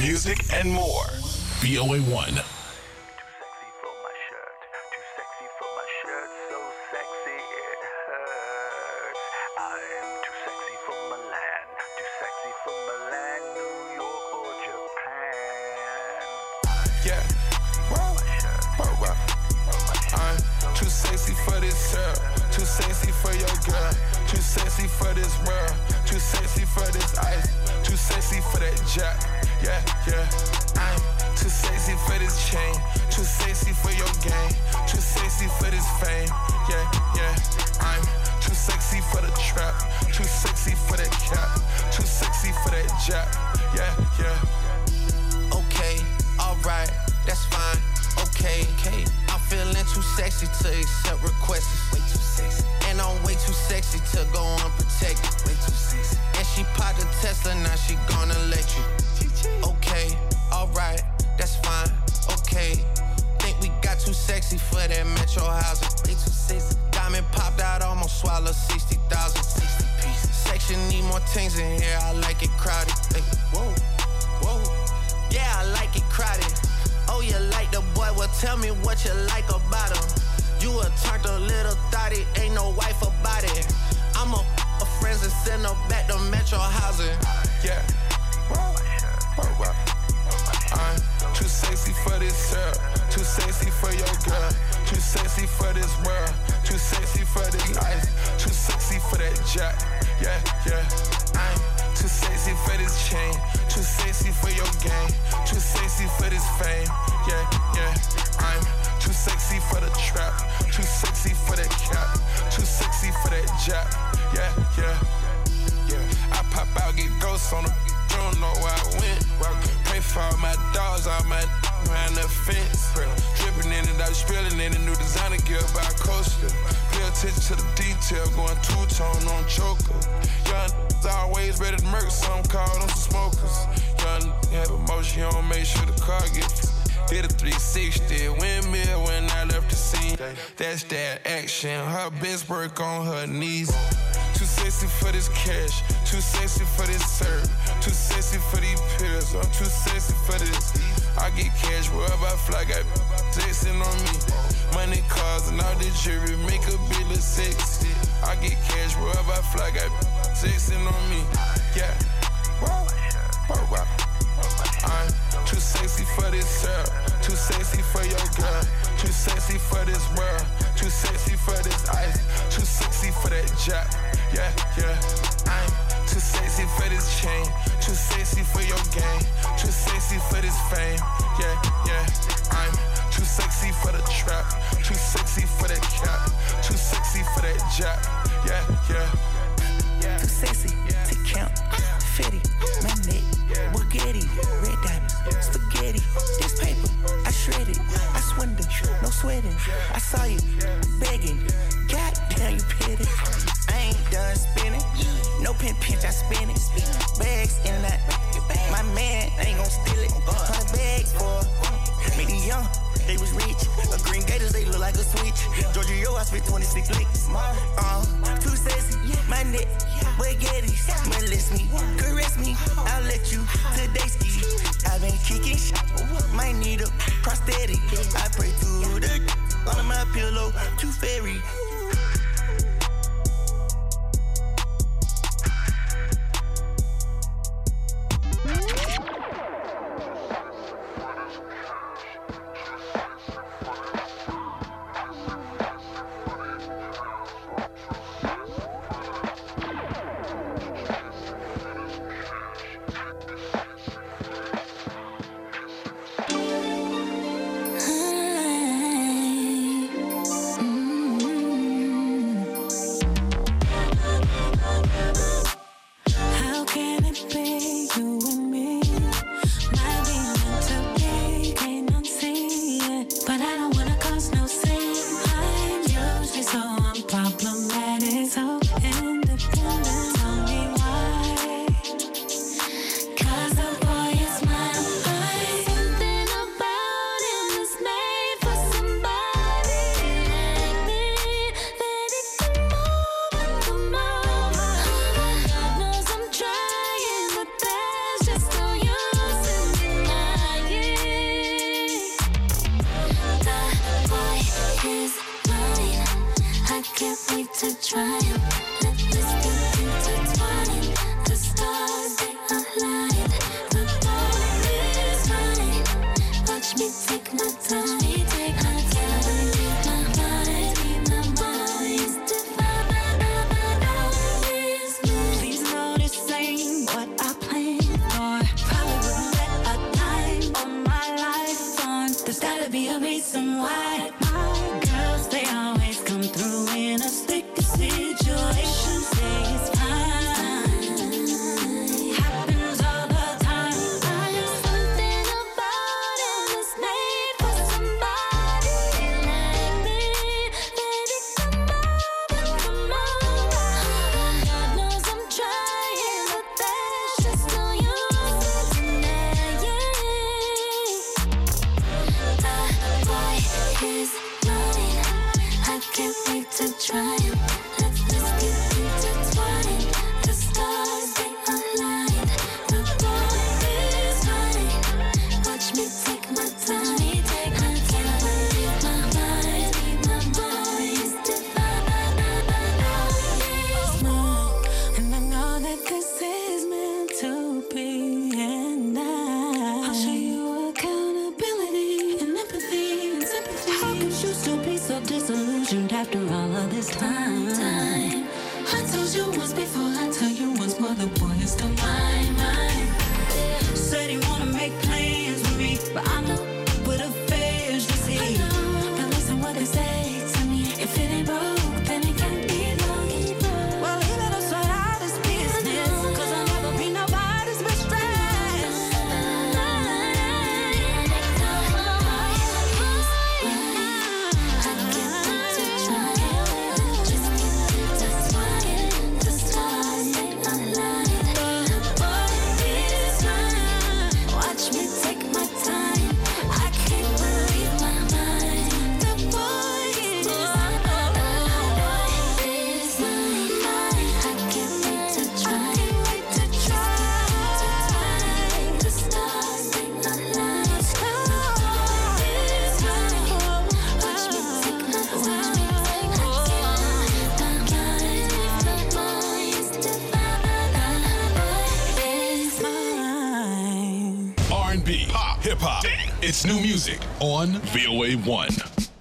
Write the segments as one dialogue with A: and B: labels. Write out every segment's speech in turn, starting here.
A: music, and more. VOA1.
B: That's that action, her best work on her knees. Too sexy for this cash, too sexy for this serve, too sexy for these pills, I'm too sexy for this. I get cash wherever I fly, got texting on me. Money, cars, and all this jewelry, make a bit look sexy. I get cash wherever I fly, got texting on me. Yeah, I'm too sexy for this serve, too sexy for your girl, too sexy for this world, too sexy for this ice, too sexy for that jack. Yeah, I'm too sexy for this chain, too sexy for your game, too sexy for this fame. Yeah, I'm too sexy for the trap, too sexy for that cap, too sexy for that jack. Yeah.
C: Too sexy to count, fitty, my neck, Bugatti, red diamonds, spaghetti, this paper, I shred it, I swindle, no sweating, I saw you begging, goddamn you petty, I ain't done spinning, no pinch, I spin it, bags in that, my man ain't gon' steal it, 100 bags for me young. They was rich, a green gators, they look like a switch. Georgia, I spent 26 licks. Too sexy, my neck, spaghettis. Molest me, caress me, I'll let you today ski. I've been kicking might need a prosthetic. I pray to the on my pillow, too fairy.
D: there be a reason why my girls, they always come through in a sticky situation. Say it's fine, happens all the time. There's something about it that's made for somebody like me. Baby, come on. God knows I'm trying, but there's just no use in His money, I can't wait to try him. Let's get intertwined. The stars, they align. The boy is mine. Watch me take my time. I can't believe my mind. My boy is divine. And I know that this is meant to be. And I'll show you accountability and empathy. How could you still be so disillusioned after all of this time? I told you once before, I tell you once more, the boy is still mine. Said he wanna make plans with me, but I know what affairs to see. But listen what they say to me, if it ain't broke, then it can't be broke. Well, he let us sort out his business, cause I'll never be nobody's mistress.
A: R&B, pop, hip-hop. It's new music on VOA1.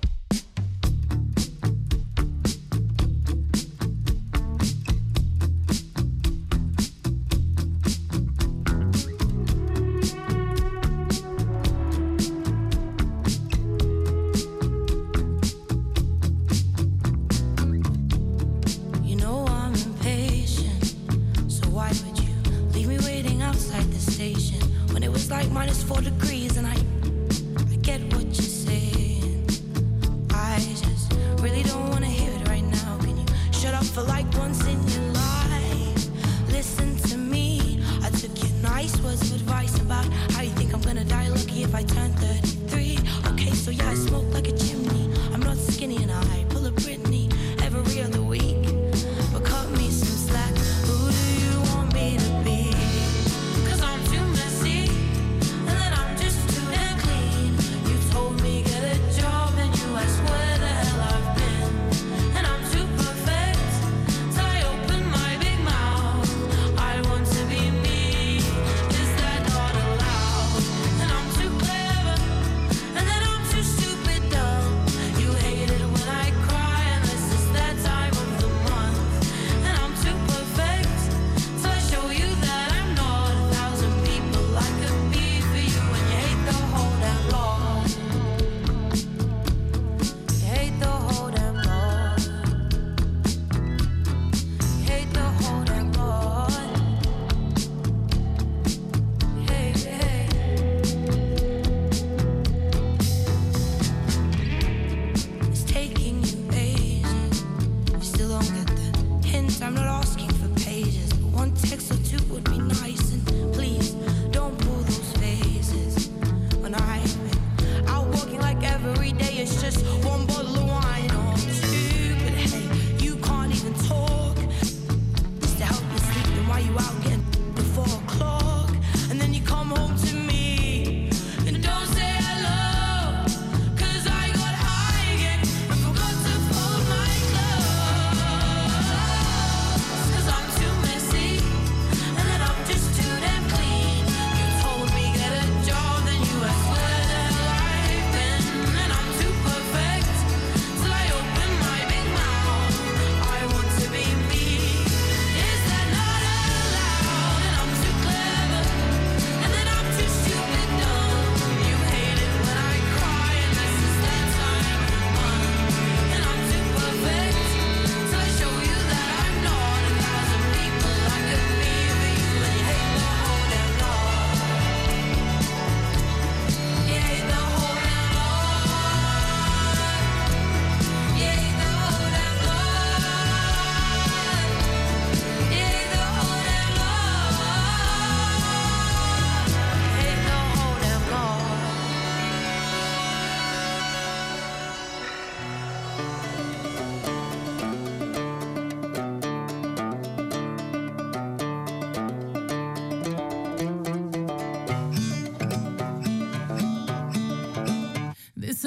D: You know I'm impatient, so why would you leave me waiting outside the station when it was like -4 degrees? And I get what you're saying. I just really don't want to hear it right now. Can you shut up for like once in your life? Listen to me. I took your nice words of advice about how you think I'm gonna die lucky if I turn 33. Okay, so yeah, I smoke like a chimney. I'm not skinny and I pull a Britney every other week. But cut me some slack. Who do you want me to be? 'Cause I'm too messy, and then I'm just too damn clean. You told me get a job, and you asked where the hell I've been. And I'm too perfect, so I open my big mouth. I want to be me, is that not allowed? And I'm too clever, and then I'm too stupid dumb.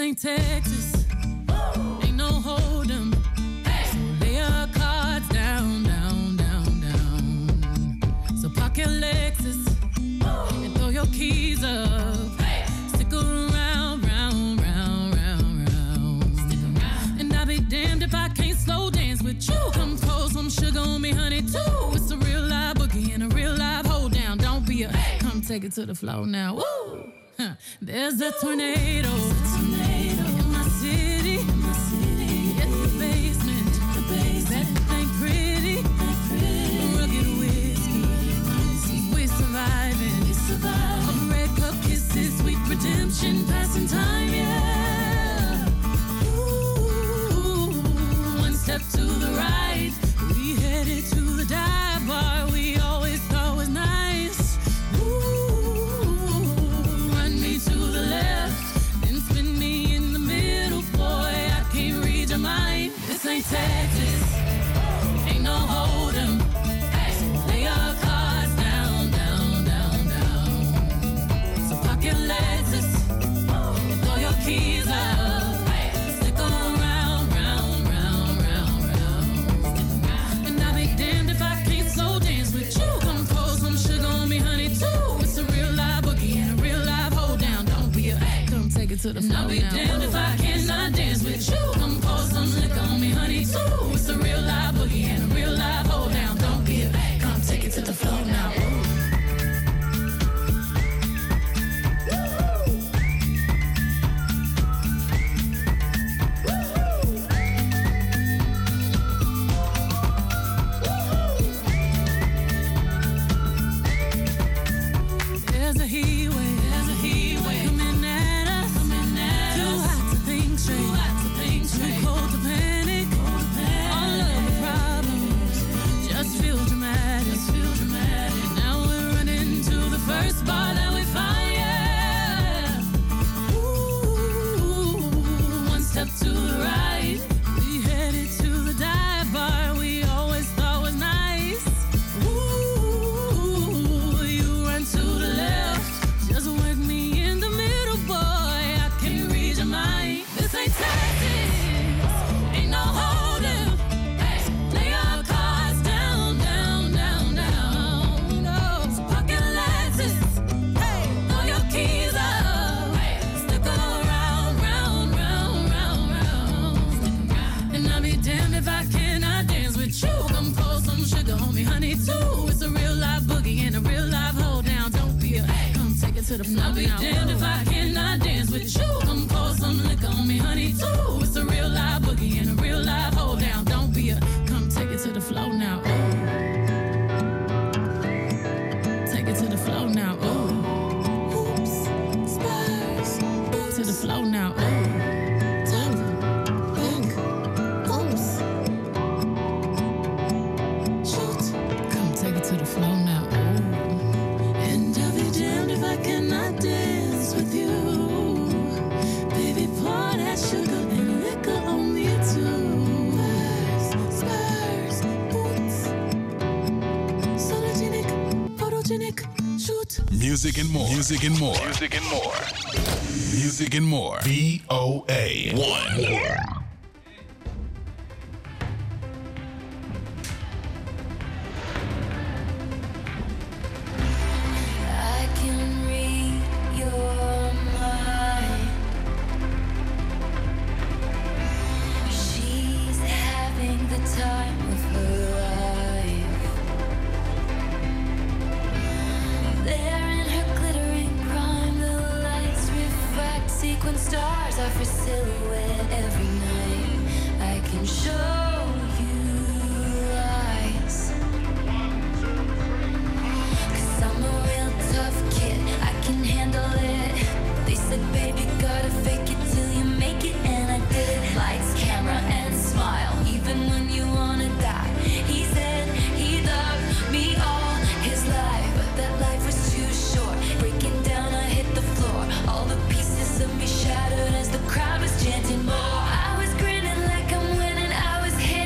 E: ain't Texas. Ain't no hold 'em. So lay your cards down, down, down, down. So park your Lexus and throw your keys up. Stick around, round, round, round, round. And I'll be damned if I can't slow dance with you. Come pour some sugar on me, honey, too. It's a real live boogie and a real live hold down. Don't be a come take it to the floor now. Woo! There's a tornado in my city. Get the basement. That ain't pretty. Rugged whiskey. We surviving. A red cup kisses, sweet redemption, passing time, yeah. Ooh, one step to the right. We headed to the dive bar we always thought was nice. To the left, then spin me in the middle, boy. I can't read your mind. This ain't Texas, ain't no hold 'em. So lay your cards down, down, down, down. So park your Lexus and throw your keys up. Stick around, round, round, round, round. And I'll be damned if I can't slow dance with you. Come pour some sugar on me, honey, too. It's a real live boogie and a real live hold down. Don't be a come take it to the floor. I'll be damned if I cannot dance with you. Come pour some liquor on me, honey, too. It's a real live boogie and a real live hold down. Don't be a come take it to the floor now. There's a heat wave coming at us. Too hot to think straight, too cold to panic. All of the problems just feel dramatic. Now we're running to the first bar that we find, yeah. Ooh, one step to the right. We headed to the dive bar we always thought was nice. Ooh, you run to the left. Just wake me in the middle, boy. I can't read your mind. This ain't Texas, ain't no hold 'em. Lay your cards down, down, down, down. No, so park your Lexus, throw your keys up. Stick around, round, round, round, round. And I'll be damned if I cannot dance with you. Come pour some sugar on me, honey, too. It's a real live boogie and a real live hold down. Don't be a come take it to the floor. I'll be damned if I cannot dance with you. Come pour some liquor on me, honey, too. It's a real live boogie and a real live hold down. Don't be a come take it to the floor now. Ooh. Take it to the floor now. Ooh. Oops, Spurs. To the floor now. Ooh. Pink. Oops. Shoot. Come take it to the floor now. Ooh. And I'll be damned if I cannot dance with you. Baby, pour that sugar and liquor on me too. Spurs, boots, sologenic, photogenic, shoot.
A: Music and more. Music and more. Music and more. Music and more. VOA1.
D: I can read your mind. She's having the time of her life. There in her glittering prime, the lights refract. Sequin stars are for silhouette every night. I can show you lies. 'Cause I'm a real tough kid, I can handle it. They said, baby, gotta fake it till you make it, and I did. Lights, camera, and smile, even when you wanna die. He said he loved me all his life, but that life was too short. Breaking down, I hit the floor. All the pieces of me shattered as the crowd was chanting more. I was grinning like I'm winning, I was hit.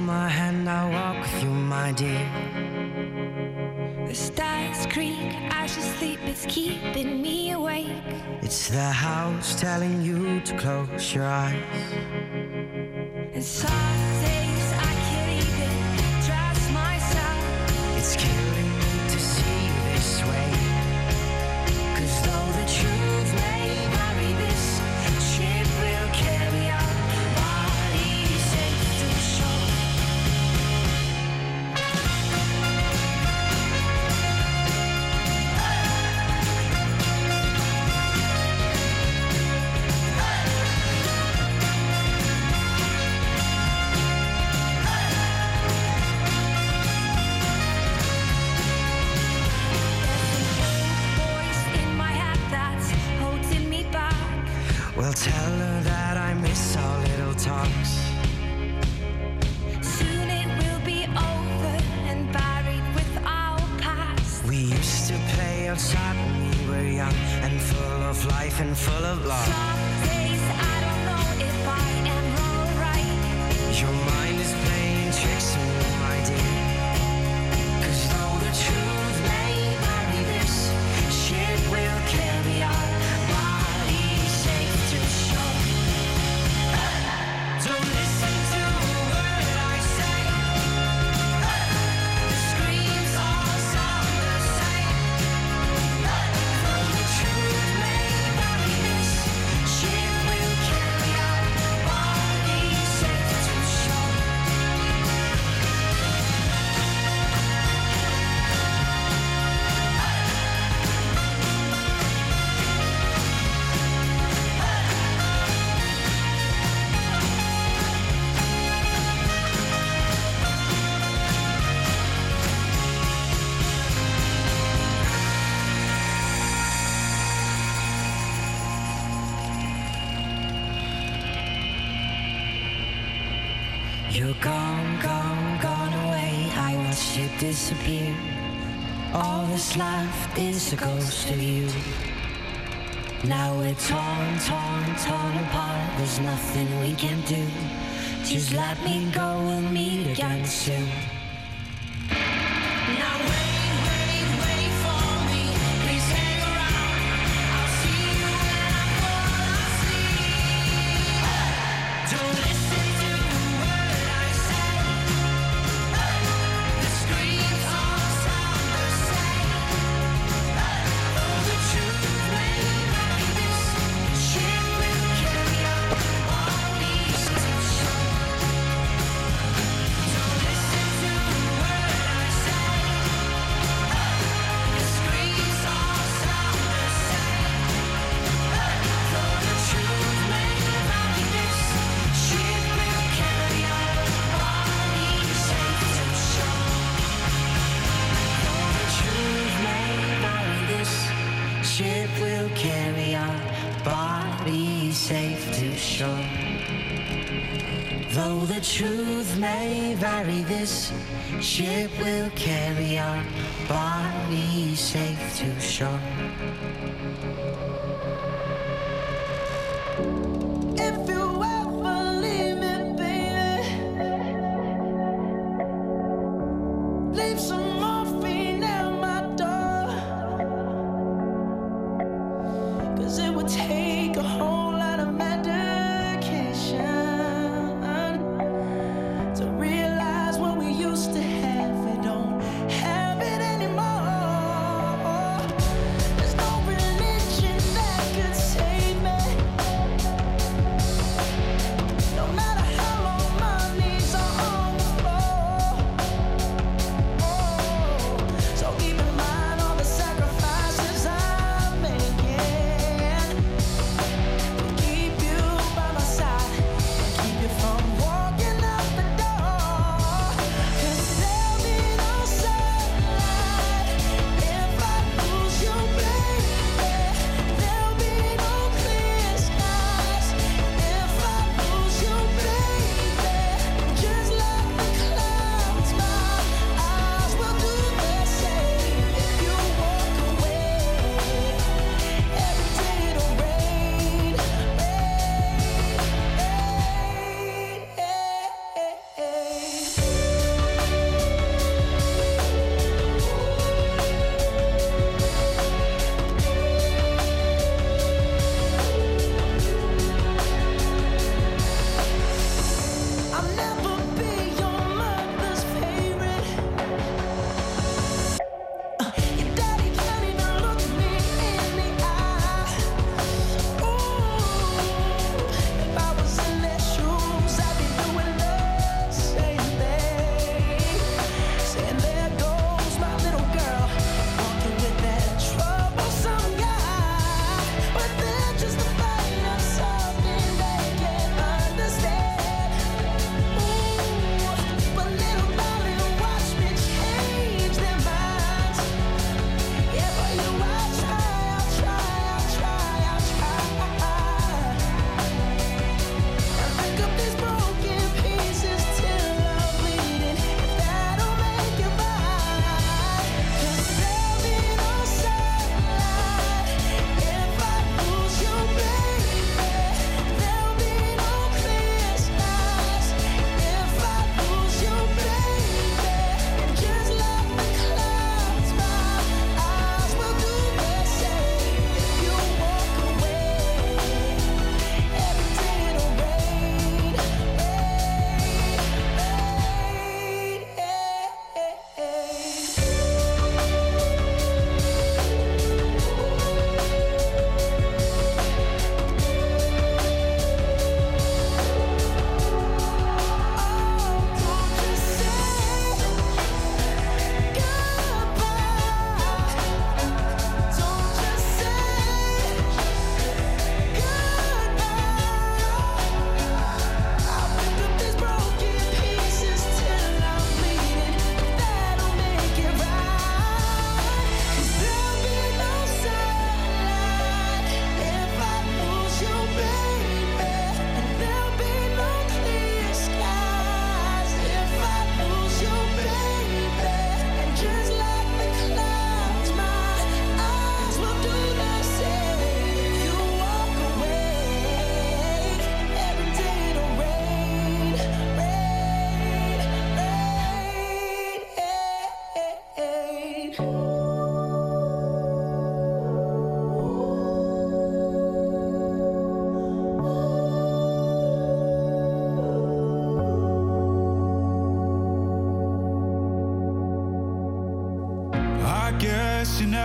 F: my hand, I'll walk with you, my dear.
D: The stars creak, I should sleep, it's keeping me awake.
F: It's the house telling you to close your eyes.
D: And some days I can't even trust myself.
F: It's killing me to see you this way. 'Cause though the truth may vary, this ship will carry our bodies safe to shore. Well, tell her that I miss our little talks.
D: Soon it will be over and buried with our past.
F: We used to play outside when we were young and full of life and full of love.
D: Some days I don't know if I am wrong or right.
F: Your mind is playing tricks on me, my dear. 'Cause though the truth may vary, this ship will carry our bodies safe to shore. Don't listen to a word I say. The screams all sound the same. Though the truth may vary, this ship will carry our bodies safe to shore. You're gone, gone, gone away. I watched you disappear. All that's left is a ghost of you. Now we're torn, torn, torn apart. There's nothing we can do. Just let me go, we'll meet again soon. Now wait, wait, wait for me. Please hang around. I'll see you when I fall asleep. Don't listen to a word I say. The screams all sound the same. Though the truth may vary, this ship will carry our bodies to shore. Don't listen to a word I say. The screams all sound the same. Though the truth may vary, this ship will carry our bodies safe to shore. Though the truth may vary, this ship will carry our bodies safe to shore. Though the truth may vary, this ship will carry our bodies safe to shore. If you ever leave me, baby, leave some morphine at my door. 'Cause it would take a whole lot of medication to realize what we used to have. We don't have it anymore. There's no religion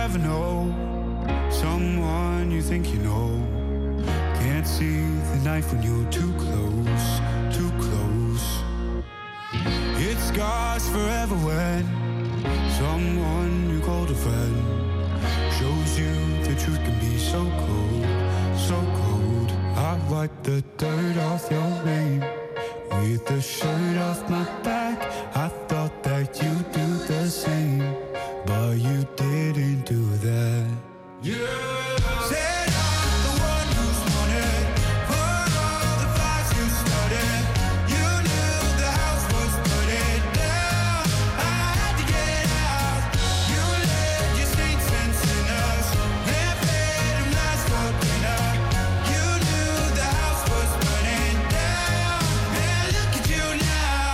G: ever know someone you think you know. Can't see the knife when you're too close, too close. It scars forever when someone you called a friend shows you the truth can be so cold, so cold. I wipe the dirt off your name with the shirt off my back. I thought that you'd do the same, but you didn't do that. Said I'm the one who's wanted for all the fights you started. You knew the house was burning down. I had to get out. You led your saints and sinners and fed them lies for dinner. You knew the house was burning down. And look at you now.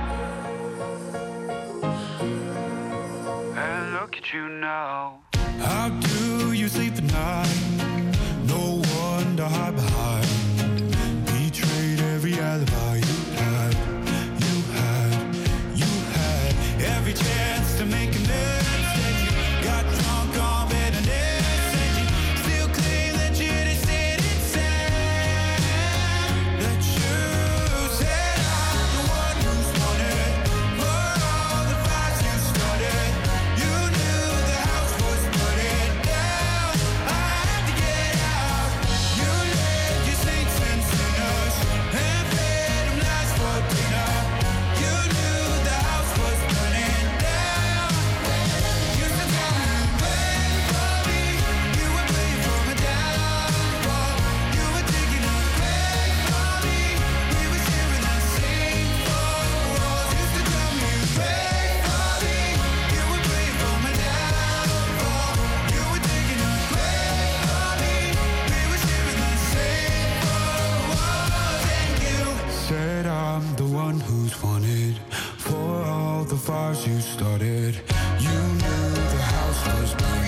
G: And look at you now. How do you sleep at night? No one to hide behind. Betrayed every alibi you had. You had every chance to make amends. Instead you got drunk on bitterness, and you still claim that you just didn't say that you said I'm the one who's wanted for all the fights you started. You knew the house was burning down. I had to get out. You led your saints and sinners and fed them lies for dinner. You knew the house was burning down. You used to tell me you prayed for me. You were praying for my downfall. You were digging a grave for me. We were sharing the same four walls. Used to tell me you prayed for me. You were praying for my downfall. You were digging a grave for me. We were sharing the same four walls. And you said I'm the one who's wanted for all the fires you started. You knew the house was burning.